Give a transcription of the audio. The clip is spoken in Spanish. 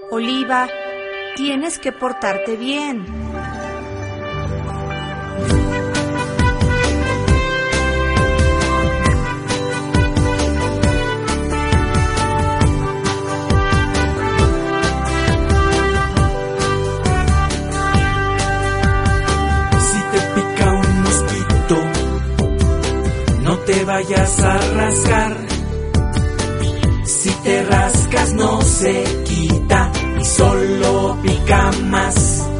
Oliva, tienes que portarte bien. Si te pica un mosquito, no te vayas a rascar. Si te rascas no se quita y solo pica más.